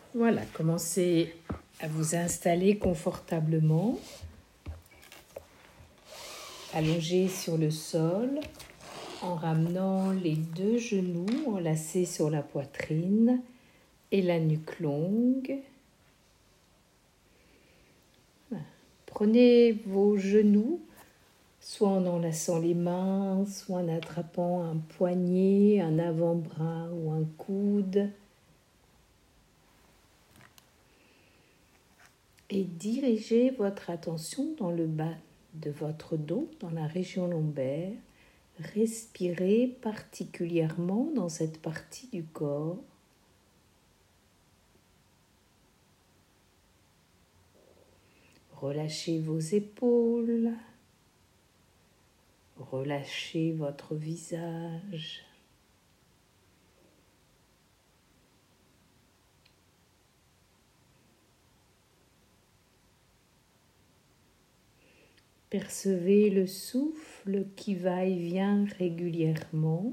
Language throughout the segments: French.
Voilà, commencez à vous installer confortablement, allongé sur le sol, en ramenant les deux genoux enlacés sur la poitrine et la nuque longue. Voilà. Prenez vos genoux, soit en enlaçant les mains, soit en attrapant un poignet, un avant-bras ou un coude. Et dirigez votre attention dans le bas de votre dos, dans la région lombaire. Respirez particulièrement dans cette partie du corps. Relâchez vos épaules. Relâchez votre visage. Percevez le souffle qui va et vient régulièrement.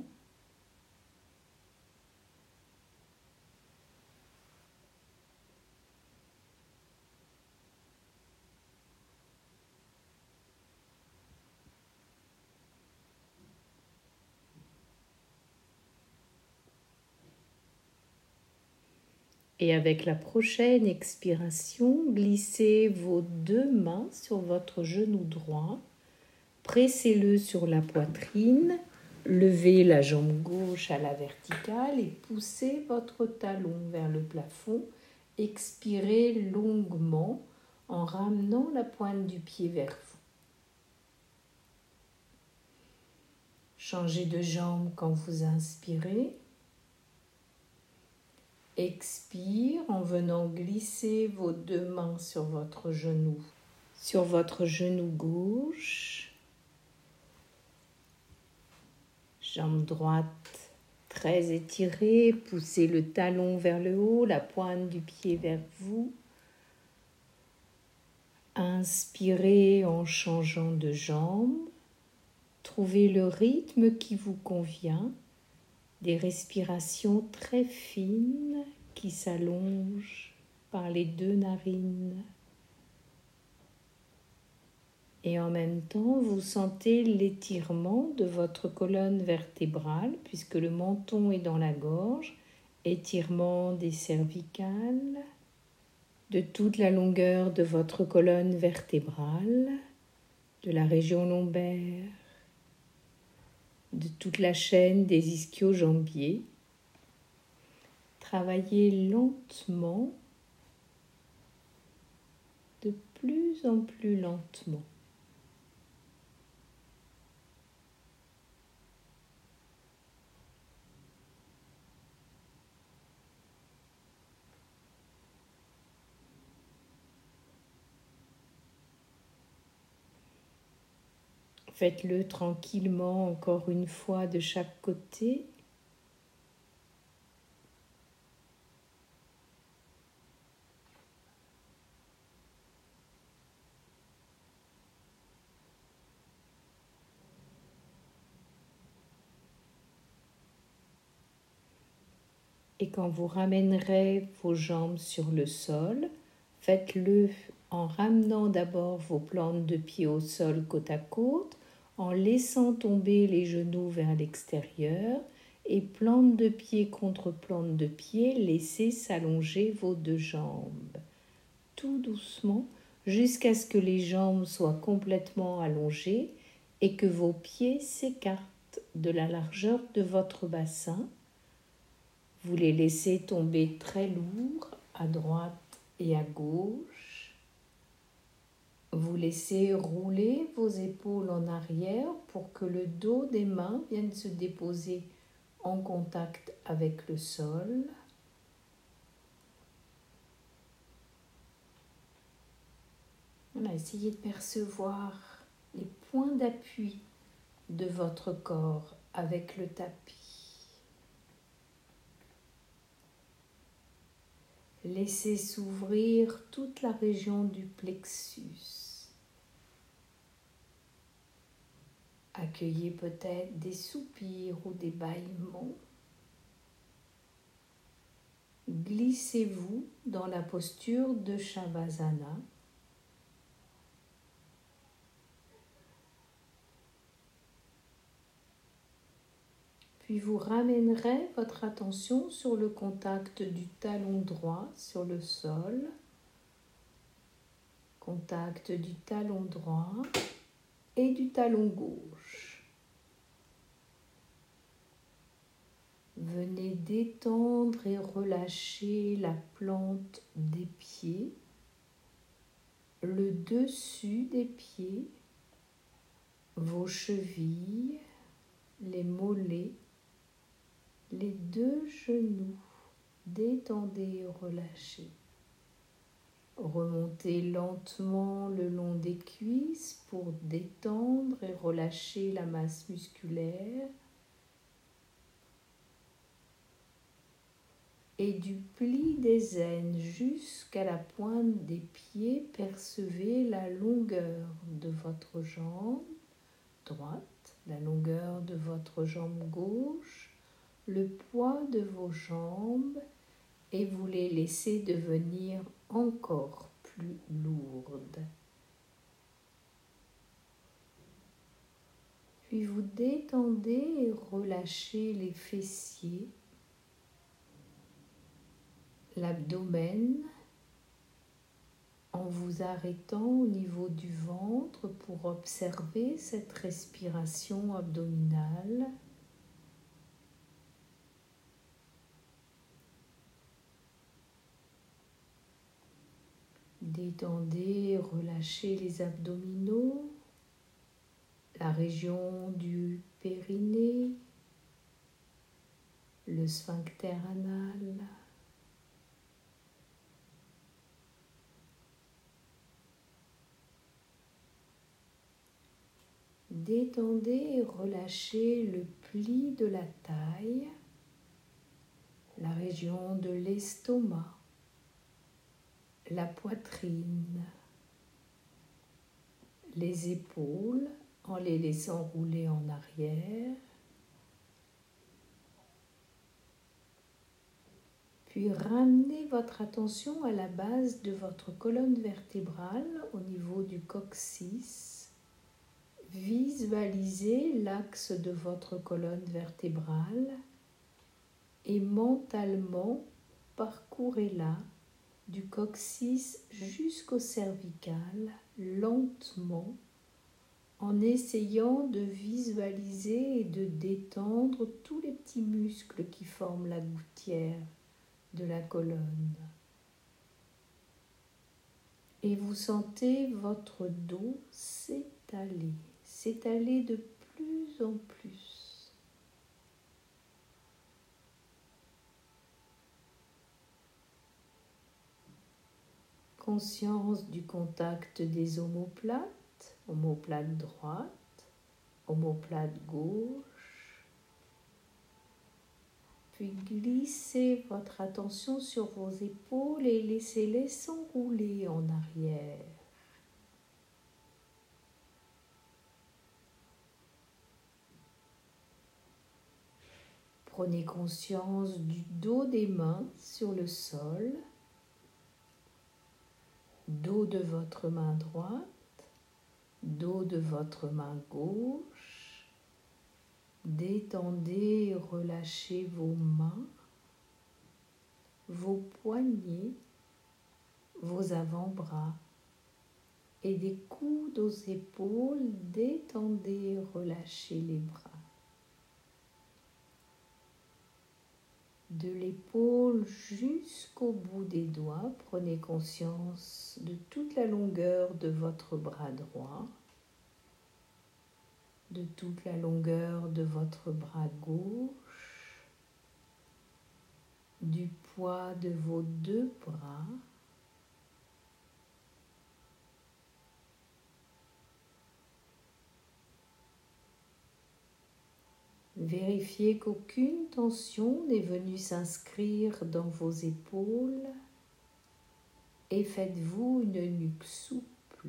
Et avec la prochaine expiration, glissez vos deux mains sur votre genou droit. Pressez-le sur la poitrine. Levez la jambe gauche à la verticale et poussez votre talon vers le plafond. Expirez longuement en ramenant la pointe du pied vers vous. Changez de jambe quand vous inspirez. Expire en venant glisser vos deux mains sur votre genou gauche. Jambe droite très étirée, poussez le talon vers le haut, la pointe du pied vers vous. Inspirez en changeant de jambe. Trouvez le rythme qui vous convient. Des respirations très fines qui s'allongent par les deux narines. Et en même temps, vous sentez l'étirement de votre colonne vertébrale, puisque le menton est dans la gorge, étirement des cervicales, de toute la longueur de votre colonne vertébrale, de la région lombaire, de toute la chaîne des ischio-jambiers. Travaillez lentement, de plus en plus lentement. Faites-le tranquillement encore une fois de chaque côté. Et quand vous ramènerez vos jambes sur le sol, faites-le en ramenant d'abord vos plantes de pied au sol côte à côte, en laissant tomber les genoux vers l'extérieur et plante de pied contre plante de pied, laissez s'allonger vos deux jambes. Tout doucement, jusqu'à ce que les jambes soient complètement allongées et que vos pieds s'écartent de la largeur de votre bassin. Vous les laissez tomber très lourds à droite et à gauche. Vous laissez rouler vos épaules en arrière pour que le dos des mains vienne se déposer en contact avec le sol. Voilà, essayez de percevoir les points d'appui de votre corps avec le tapis. Laissez s'ouvrir toute la région du plexus. Accueillez peut-être des soupirs ou des bâillements. glissez-vous dans la posture de Shavasana. Puis vous ramènerez votre attention sur le contact du talon droit sur le sol, contact du talon droit et du talon gauche. Venez détendre et relâcher la plante des pieds, le dessus des pieds, vos chevilles, les mollets, les deux genoux. Détendez et relâchez. Remontez lentement le long des cuisses pour détendre et relâcher la masse musculaire. Et du pli des aines jusqu'à la pointe des pieds, percevez la longueur de votre jambe droite, la longueur de votre jambe gauche, le poids de vos jambes et vous les laissez devenir encore plus lourdes. Puis vous détendez et relâchez les fessiers, l'abdomen, en vous arrêtant au niveau du ventre pour observer cette respiration abdominale. Détendez et relâchez les abdominaux, la région du périnée, le sphincter anal. Détendez et relâchez le pli de la taille, la région de l'estomac, la poitrine, les épaules en les laissant rouler en arrière. Puis ramenez votre attention à la base de votre colonne vertébrale au niveau du coccyx. Visualisez l'axe de votre colonne vertébrale et mentalement parcourez-la du coccyx jusqu'au cervical lentement en essayant de visualiser et de détendre tous les petits muscles qui forment la gouttière de la colonne. Et vous sentez votre dos s'étaler de plus en plus. Conscience du contact des omoplates, omoplate droite, omoplate gauche. Puis glissez votre attention sur vos épaules et laissez-les s'enrouler en arrière. Prenez conscience du dos des mains sur le sol, dos de votre main droite, dos de votre main gauche. Détendez et relâchez vos mains, vos poignets, vos avant-bras et des coudes aux épaules. Détendez et relâchez les bras. De l'épaule jusqu'au bout des doigts, prenez conscience de toute la longueur de votre bras droit, de toute la longueur de votre bras gauche, du poids de vos deux bras. Vérifiez qu'aucune tension n'est venue s'inscrire dans vos épaules et faites-vous une nuque souple,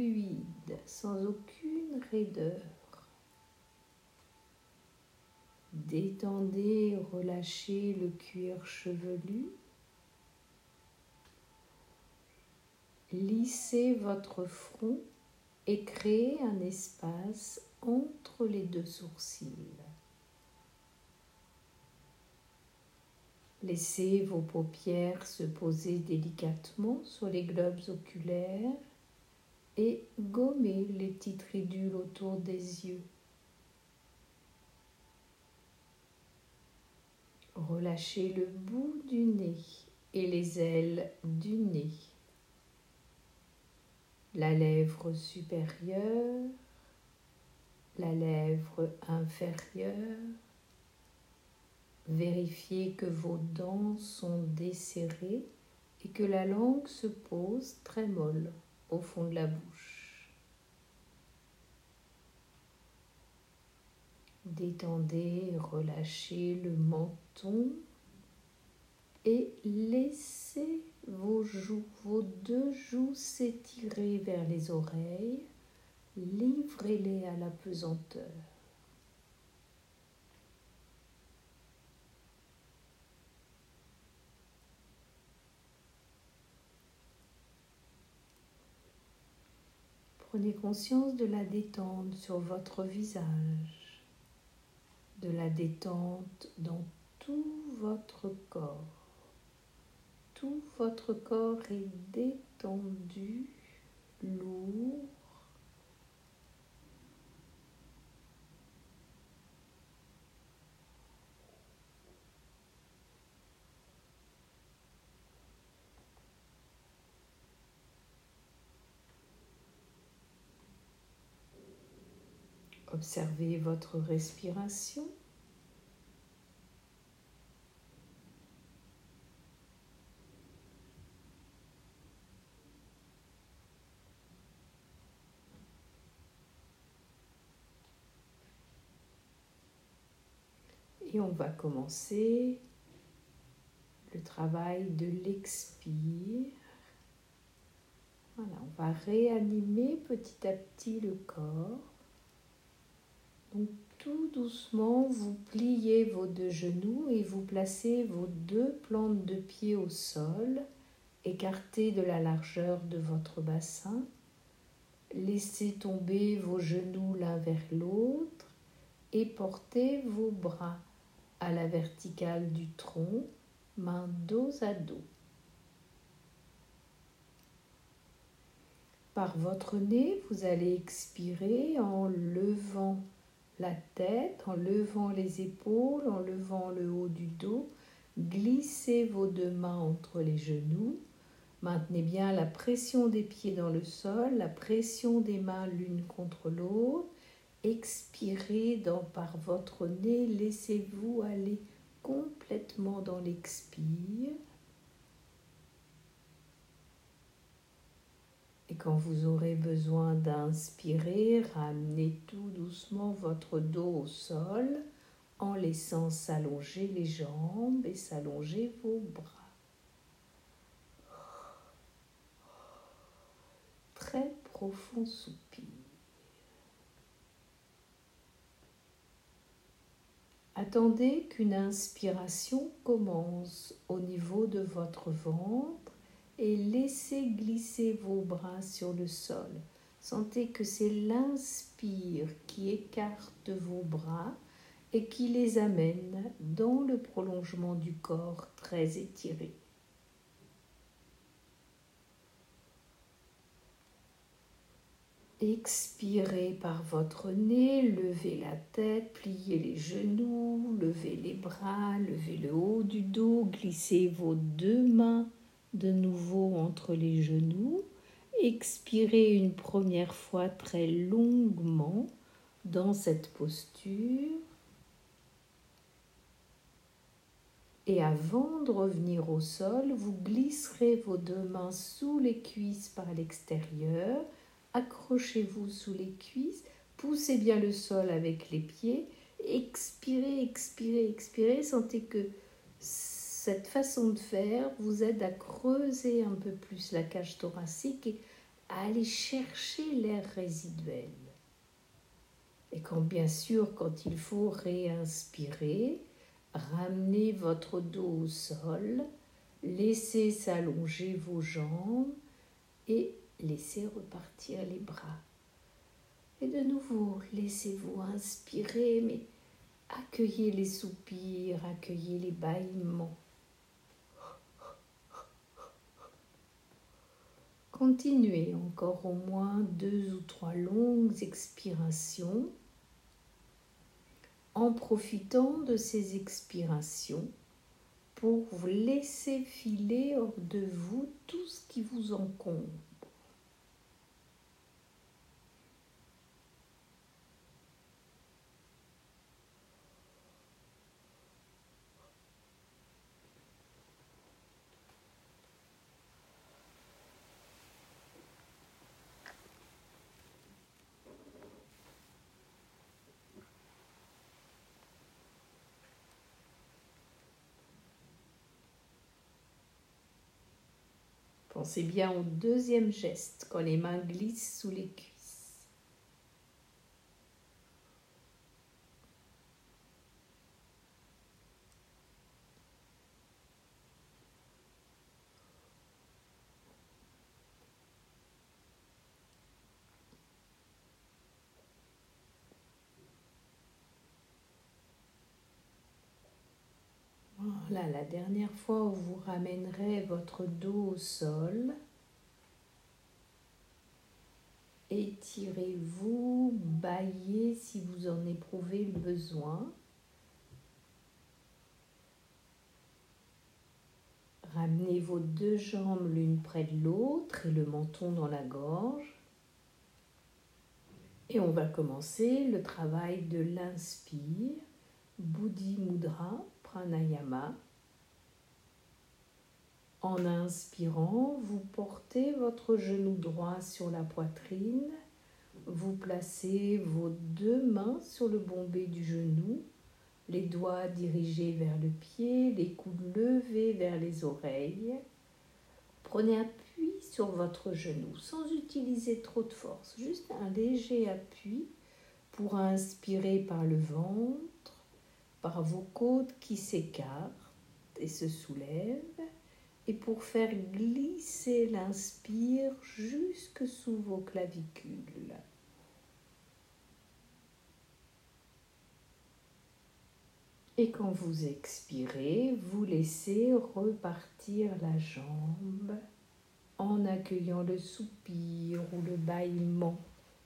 fluide, sans aucune raideur. Détendez, relâchez le cuir chevelu. Lissez votre front et créez un espace entre les deux sourcils. Laissez vos paupières se poser délicatement sur les globes oculaires et gommez les petites ridules autour des yeux. Relâchez le bout du nez et les ailes du nez. La lèvre supérieure, la lèvre inférieure. Vérifiez que vos dents sont desserrées et que la langue se pose très molle au fond de la bouche. Détendez, relâchez le menton et laissez vos deux joues s'étirer vers les oreilles. Livrez-les à la pesanteur. Prenez conscience de la détente sur votre visage, de la détente dans tout votre corps. Tout votre corps est détendu, lourd. Observez votre respiration. Et on va commencer le travail de l'expire. Voilà, on va réanimer petit à petit le corps. Donc tout doucement, vous pliez vos deux genoux et vous placez vos deux plantes de pied au sol, écartées de la largeur de votre bassin. Laissez tomber vos genoux l'un vers l'autre et portez vos bras à la verticale du tronc, mains dos à dos. Par votre nez, vous allez expirer en levant la tête, en levant les épaules, en levant le haut du dos. Glissez vos deux mains entre les genoux. Maintenez bien la pression des pieds dans le sol, la pression des mains l'une contre l'autre. Expirez par votre nez, laissez-vous aller complètement dans l'expire. Et quand vous aurez besoin d'inspirer, ramenez tout doucement votre dos au sol en laissant s'allonger les jambes et s'allonger vos bras. Très profond soupir. Attendez qu'une inspiration commence au niveau de votre ventre et laissez glisser vos bras sur le sol. Sentez que c'est l'inspire qui écarte vos bras et qui les amène dans le prolongement du corps très étiré. Expirez par votre nez, levez la tête, pliez les genoux, levez les bras, levez le haut du dos, glissez vos deux mains de nouveau entre les genoux. Expirez une première fois très longuement dans cette posture. Et avant de revenir au sol, vous glisserez vos deux mains sous les cuisses par l'extérieur. Accrochez-vous sous les cuisses, poussez bien le sol avec les pieds, expirez, expirez, expirez. Sentez que cette façon de faire vous aide à creuser un peu plus la cage thoracique et à aller chercher l'air résiduel. Et bien sûr, quand il faut réinspirer, ramenez votre dos au sol, laissez s'allonger vos jambes et laissez repartir les bras. Et de nouveau, laissez-vous inspirer, mais accueillez les soupirs, accueillez les bâillements. Continuez encore au moins 2 ou 3 longues expirations en profitant de ces expirations pour vous laisser filer hors de vous tout ce qui vous encombre. Pensez bien au deuxième geste, quand les mains glissent sous les cuisses. Voilà, la dernière fois où vous ramènerez votre dos au sol, étirez-vous, bâillez si vous en éprouvez le besoin. Ramenez vos 2 jambes l'une près de l'autre et le menton dans la gorge. Et on va commencer le travail de l'inspire, Buddhi Mudra, Pranayama. En inspirant, vous portez votre genou droit sur la poitrine, vous placez vos 2 mains sur le bombé du genou, les doigts dirigés vers le pied, les coudes levés vers les oreilles. Prenez appui sur votre genou sans utiliser trop de force, juste un léger appui pour inspirer par le ventre, par vos côtes qui s'écartent et se soulèvent, et pour faire glisser l'inspire jusque sous vos clavicules. Et quand vous expirez, vous laissez repartir la jambe en accueillant le soupir ou le bâillement.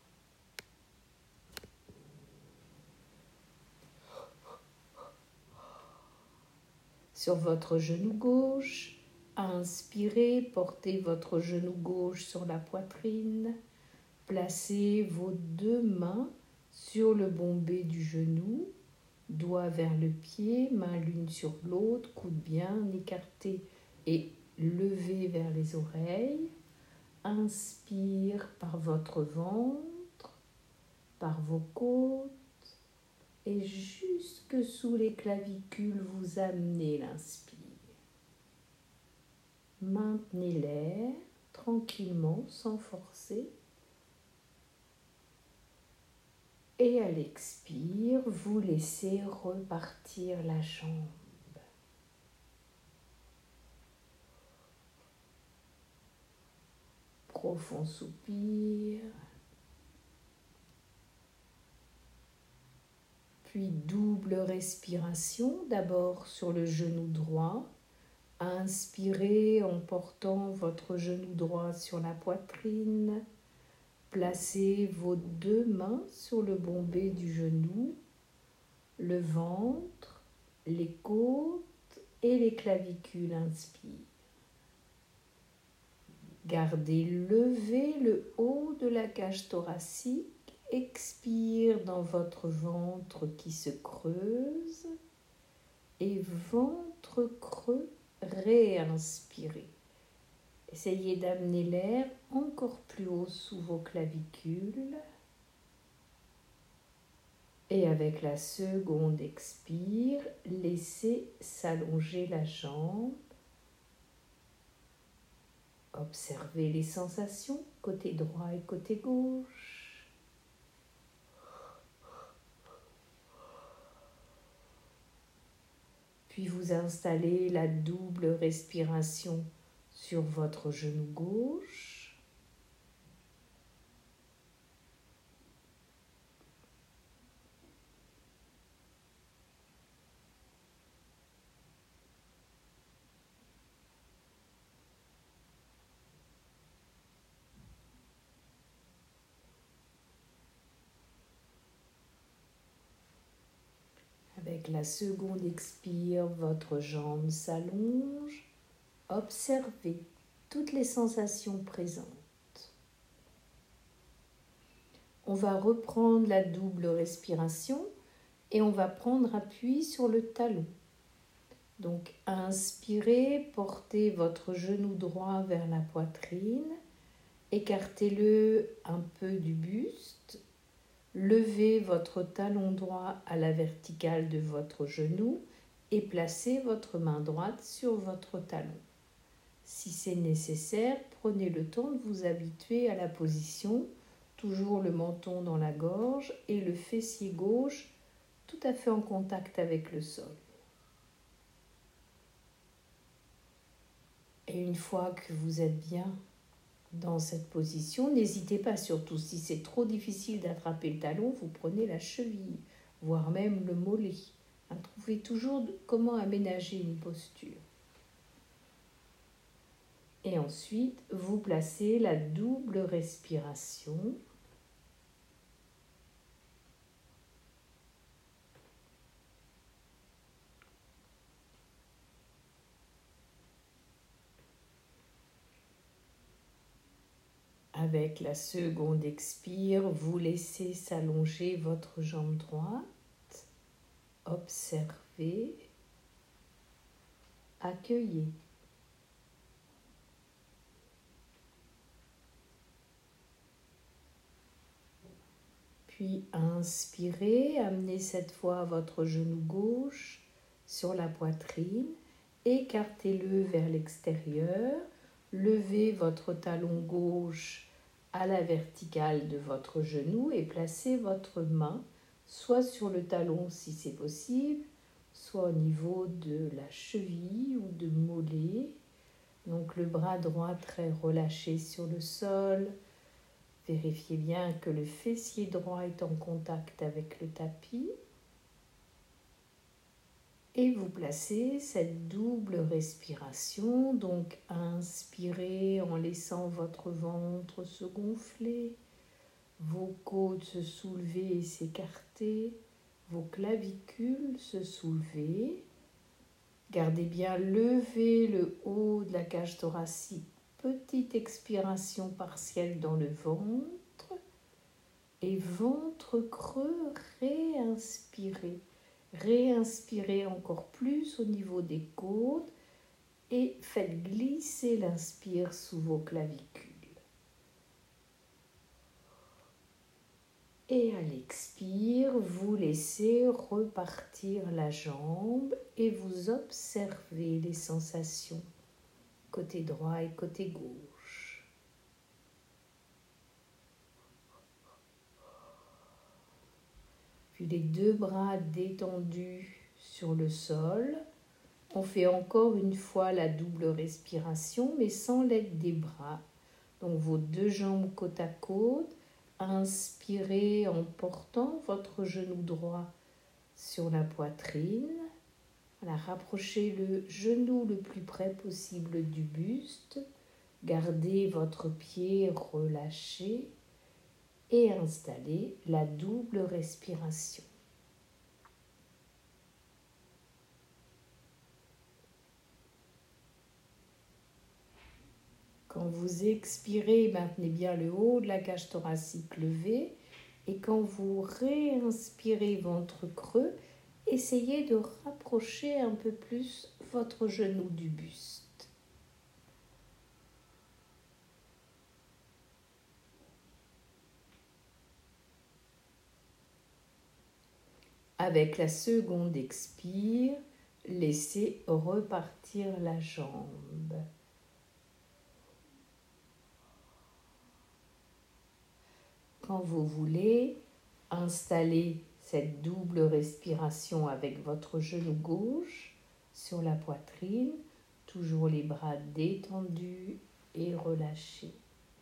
Sur votre genou gauche, inspirez, portez votre genou gauche sur la poitrine, placez vos 2 mains sur le bombé du genou, doigts vers le pied, mains l'une sur l'autre, coudes bien écartés et levés vers les oreilles. Inspire par votre ventre, par vos côtes, et jusque sous les clavicules, vous amenez l'inspire. Maintenez l'air tranquillement, sans forcer. Et à l'expire, vous laissez repartir la jambe. Profond soupir. Puis double respiration, d'abord sur le genou droit. Inspirez en portant votre genou droit sur la poitrine. Placez vos 2 mains sur le bombé du genou, le ventre, les côtes et les clavicules. Inspire. Gardez levé le haut de la cage thoracique. Expire dans votre ventre qui se creuse et ventre creux, réinspirez. Essayez d'amener l'air encore plus haut sous vos clavicules. Et avec la seconde expire, laissez s'allonger la jambe. Observez les sensations côté droit et côté gauche. Puis vous installez la double respiration sur votre genou gauche. Avec la seconde expire, votre jambe s'allonge. Observez toutes les sensations présentes. On va reprendre la double respiration et on va prendre appui sur le talon. Donc, inspirez, portez votre genou droit vers la poitrine, écartez-le un peu du buste, levez votre talon droit à la verticale de votre genou et placez votre main droite sur votre talon. Si c'est nécessaire, prenez le temps de vous habituer à la position, toujours le menton dans la gorge et le fessier gauche tout à fait en contact avec le sol. Et une fois que vous êtes bien dans cette position, n'hésitez pas, surtout si c'est trop difficile d'attraper le talon, vous prenez la cheville, voire même le mollet. Trouvez toujours comment aménager une posture. Et ensuite, vous placez la double respiration. Avec la seconde expire, vous laissez s'allonger votre jambe droite. Observez, accueillez. Puis inspirez, amenez cette fois votre genou gauche sur la poitrine, écartez-le vers l'extérieur, levez votre talon gauche à la verticale de votre genou et placez votre main soit sur le talon si c'est possible, soit au niveau de la cheville ou de mollet. Donc le bras droit très relâché sur le sol. Vérifiez bien que le fessier droit est en contact avec le tapis. Et vous placez cette double respiration, donc inspirez en laissant votre ventre se gonfler, vos côtes se soulever et s'écarter, vos clavicules se soulever. Gardez bien levé le haut de la cage thoracique, petite expiration partielle dans le ventre et ventre creux, réinspirez. Réinspirez encore plus au niveau des côtes et faites glisser l'inspire sous vos clavicules. Et à l'expire, vous laissez repartir la jambe et vous observez les sensations côté droit et côté gauche. Puis les deux bras détendus sur le sol. On fait encore une fois la double respiration, mais sans l'aide des bras. Donc vos deux jambes côte à côte. Inspirez en portant votre genou droit sur la poitrine. Voilà, rapprochez le genou le plus près possible du buste. Gardez votre pied relâché et installez la double respiration. Quand vous expirez, maintenez bien le haut de la cage thoracique levé. Et quand vous réinspirez ventre creux, essayez de rapprocher un peu plus votre genou du buste. Avec la seconde expire, laissez repartir la jambe. Quand vous voulez, installez cette double respiration avec votre genou gauche. sur la poitrine, toujours les bras détendus et relâchés.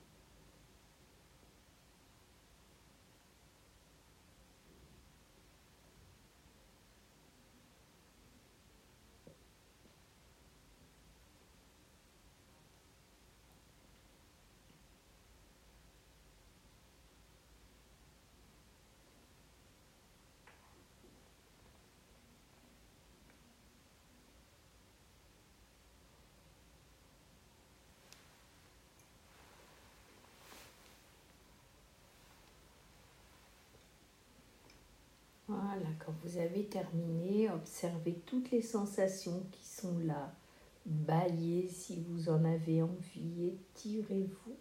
Voilà, quand vous avez terminé, observez toutes les sensations qui sont là. Bâillez si vous en avez envie, étirez-vous.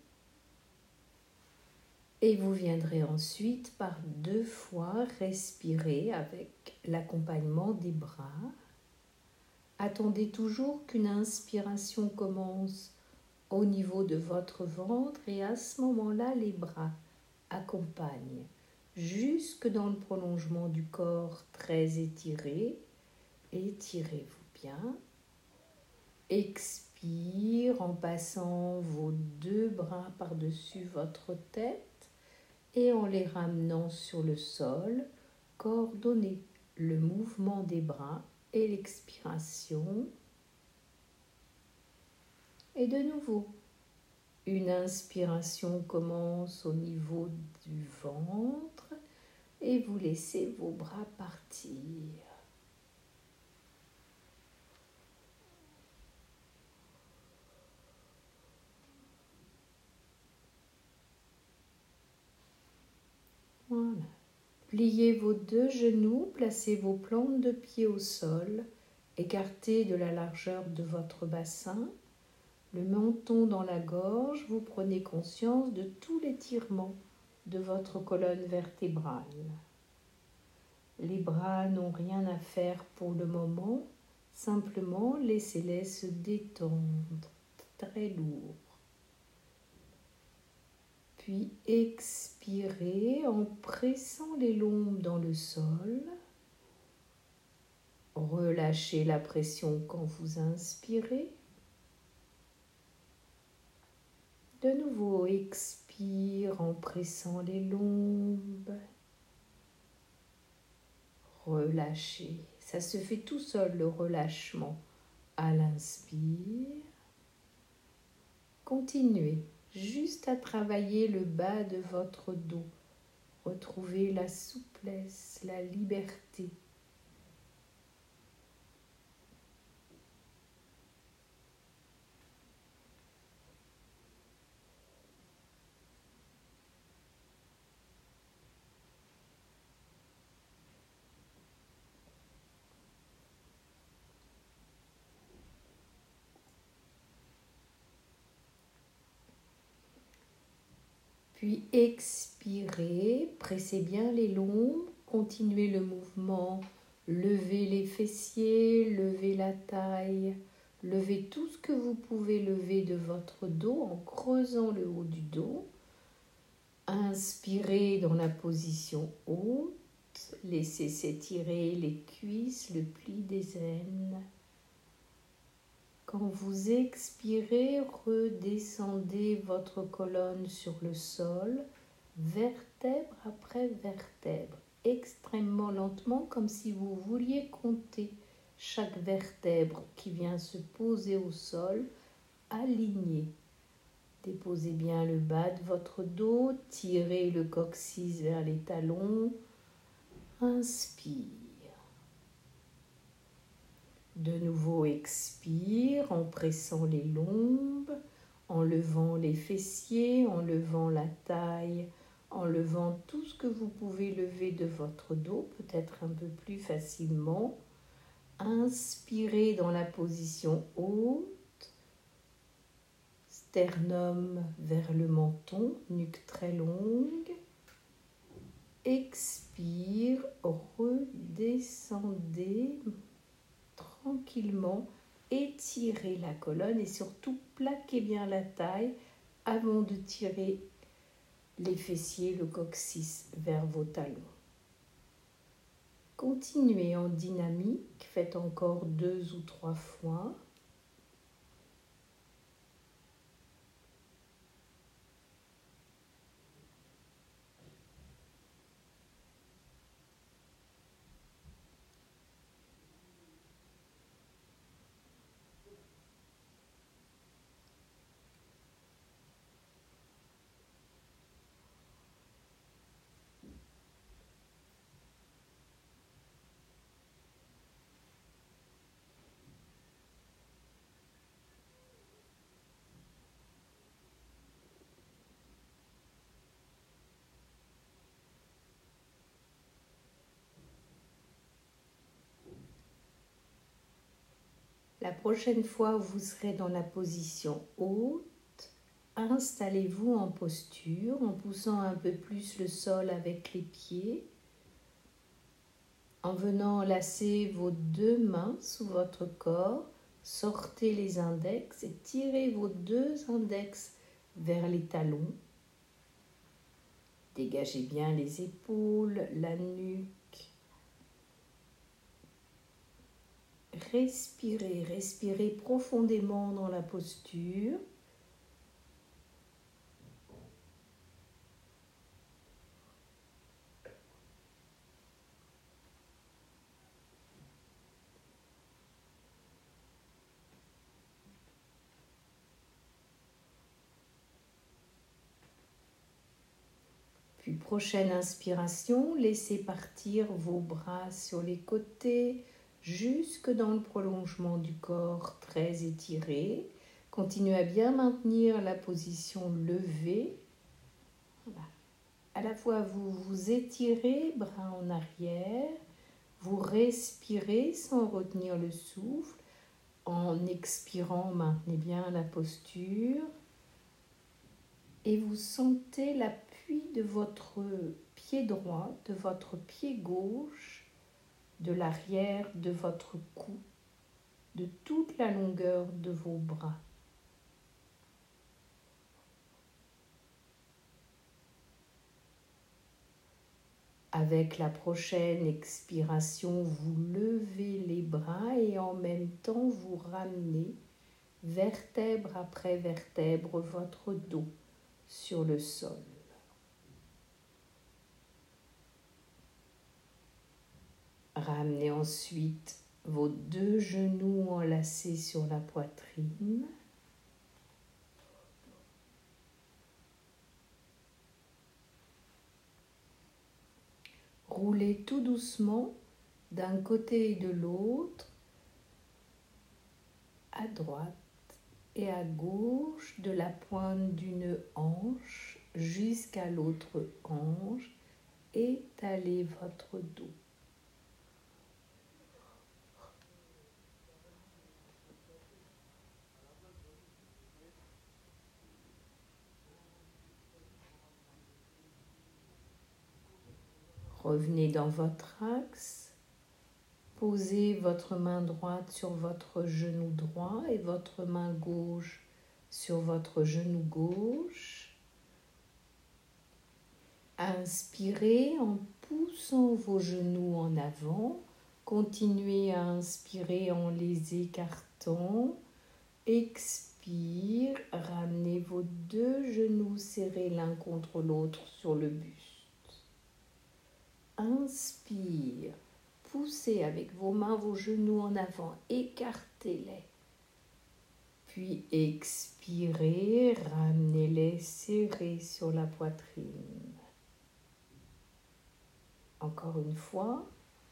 Et vous viendrez ensuite par 2 fois respirer avec l'accompagnement des bras. Attendez toujours qu'une inspiration commence au niveau de votre ventre et à ce moment-là, les bras accompagnent jusque dans le prolongement du corps très étiré. Étirez-vous bien. Expire en passant vos 2 bras par-dessus votre tête et en les ramenant sur le sol. Coordonnez le mouvement des bras et l'expiration. Et de nouveau, une inspiration commence au niveau du ventre et vous laissez vos bras partir. Voilà. Pliez vos 2 genoux, placez vos plantes de pied au sol, écartez de la largeur de votre bassin, le menton dans la gorge, vous prenez conscience de tout l'étirement de votre colonne vertébrale. Les bras n'ont rien à faire pour le moment, simplement laissez-les se détendre, très lourd. Puis expirez en pressant les lombes dans le sol. Relâchez la pression quand vous inspirez. De nouveau, expire en pressant les lombes. Relâchez. Ça se fait tout seul, le relâchement. À l'inspire. Continuez juste à travailler le bas de votre dos. Retrouvez la souplesse, la liberté. Puis expirez, pressez bien les lombes, continuez le mouvement, levez les fessiers, levez la taille, levez tout ce que vous pouvez lever de votre dos en creusant le haut du dos. Inspirez dans la position haute, laissez s'étirer les cuisses, le pli des aines. Quand vous expirez, redescendez votre colonne sur le sol, vertèbre après vertèbre, extrêmement lentement, comme si vous vouliez compter chaque vertèbre qui vient se poser au sol, alignée. Déposez bien le bas de votre dos, tirez le coccyx vers les talons, inspire. De nouveau, expire en pressant les lombes, en levant les fessiers, en levant la taille, en levant tout ce que vous pouvez lever de votre dos, peut-être un peu plus facilement. Inspirez dans la position haute, sternum vers le menton, nuque très longue. Expire, redescendez tranquillement, étirez la colonne et surtout plaquez bien la taille avant de tirer les fessiers, le coccyx vers vos talons. Continuez en dynamique, faites encore 2 ou 3 fois. La prochaine fois où vous serez dans la position haute, installez-vous en posture en poussant un peu plus le sol avec les pieds, en venant enlacer vos 2 mains sous votre corps, sortez les index et tirez vos 2 index vers les talons. Dégagez bien les épaules, la nuque. Respirez, respirez profondément dans la posture. Puis prochaine inspiration, laissez partir vos bras sur les côtés, jusque dans le prolongement du corps très étiré. Continuez à bien maintenir la position levée. Voilà. À la fois vous vous étirez, bras en arrière, vous respirez sans retenir le souffle. En expirant, maintenez bien la posture. Et vous sentez l'appui de votre pied droit, de votre pied gauche, de l'arrière de votre cou, de toute la longueur de vos bras. Avec la prochaine expiration, vous levez les bras et en même temps vous ramenez vertèbre après vertèbre votre dos sur le sol. Ramenez ensuite vos 2 genoux enlacés sur la poitrine. Roulez tout doucement d'un côté et de l'autre, à droite et à gauche de la pointe d'une hanche jusqu'à l'autre hanche. Étalez votre dos. Revenez dans votre axe. Posez votre main droite sur votre genou droit et votre main gauche sur votre genou gauche. Inspirez en poussant vos genoux en avant. Continuez à inspirer en les écartant. Expire, ramenez vos 2 genoux serrés l'un contre l'autre sur le buste. Inspire, poussez avec vos mains vos genoux en avant, écartez-les. Puis expirez, ramenez-les serrés sur la poitrine. Encore une fois.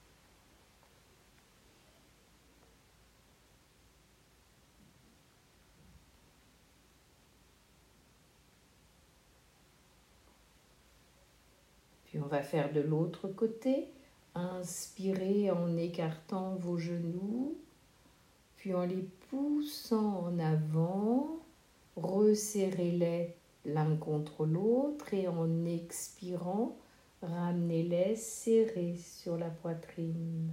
Puis on va faire de l'autre côté. Inspirez en écartant vos genoux, puis en les poussant en avant, resserrez-les l'un contre l'autre et en expirant, ramenez-les serrés sur la poitrine.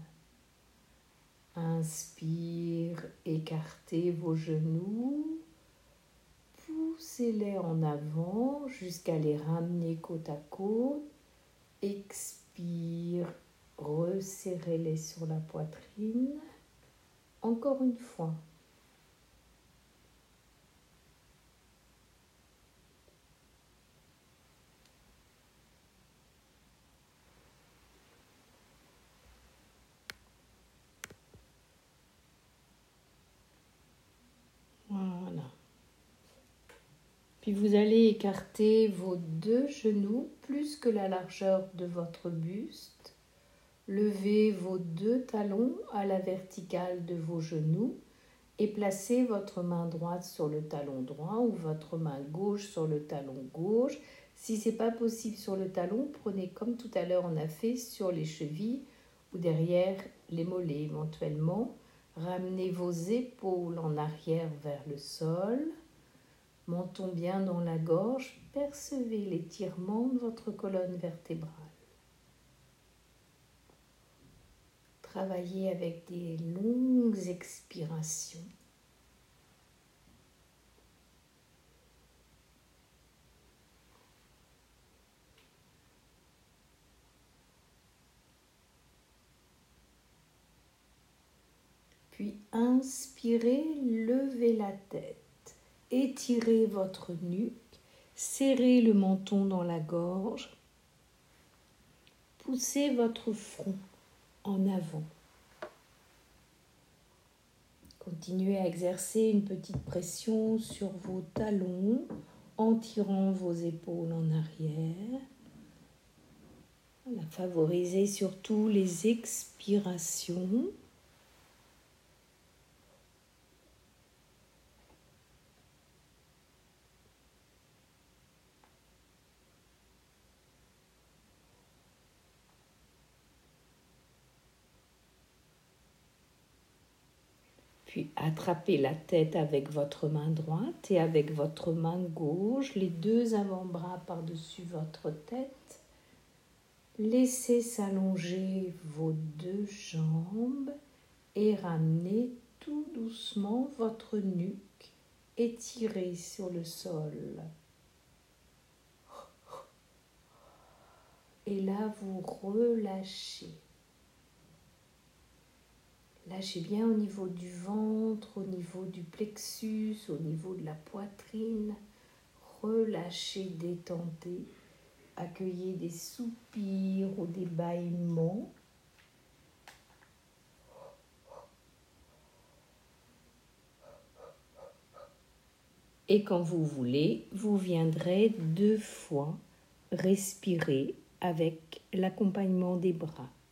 Inspire, écartez vos genoux, poussez-les en avant jusqu'à les ramener côte à côte. Expire, Resserrez-les sur la poitrine. Encore une fois. Voilà. Puis vous allez écarter vos 2 genoux plus que la largeur de votre buste. Levez vos 2 talons à la verticale de vos genoux et placez votre main droite sur le talon droit ou votre main gauche sur le talon gauche. Si ce n'est pas possible sur le talon, prenez comme tout à l'heure on a fait sur les chevilles ou derrière les mollets éventuellement. Ramenez vos épaules en arrière vers le sol. Menton bien dans la gorge, percevez l'étirement de votre colonne vertébrale. Travaillez avec des longues expirations. Puis inspirez, levez la tête. Étirez votre nuque, serrez le menton dans la gorge, poussez votre front en avant. Continuez à exercer une petite pression sur vos talons en tirant vos épaules en arrière. Voilà, favorisez surtout les expirations. Puis attrapez la tête avec votre main droite et avec votre main gauche, les 2 avant-bras par-dessus votre tête. Laissez s'allonger vos 2 jambes et ramenez tout doucement votre nuque étirée sur le sol. Et là, vous relâchez. Lâchez bien au niveau du ventre, au niveau du plexus, au niveau de la poitrine. Relâchez, détendez. Accueillez des soupirs ou des bâillements. Et quand vous voulez, vous viendrez 2 fois respirer avec l'accompagnement des bras.